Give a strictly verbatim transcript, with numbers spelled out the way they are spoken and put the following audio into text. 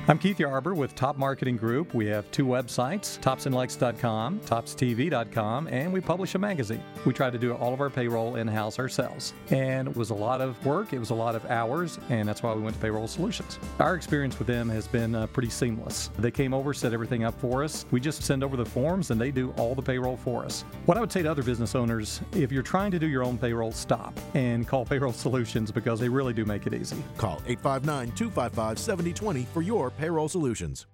I'm Keith Yarber with Top Marketing Group. We have two websites, tops and lex dot com, tops t v dot com, and we publish a magazine. We try to do all of our payroll in-house ourselves. And it was a lot of work, it was a lot of hours, and that's why we went to Payroll Solutions. Our experience with them has been uh, pretty seamless. They came over, set everything up for us. We just send over the forms, and they do all the payroll for us. What I would say to other business owners, if you're trying to do your own payroll, stop and call Payroll Solutions because they really do make it easy. Call eight five nine, two five five, seven zero two zero for your payroll solutions.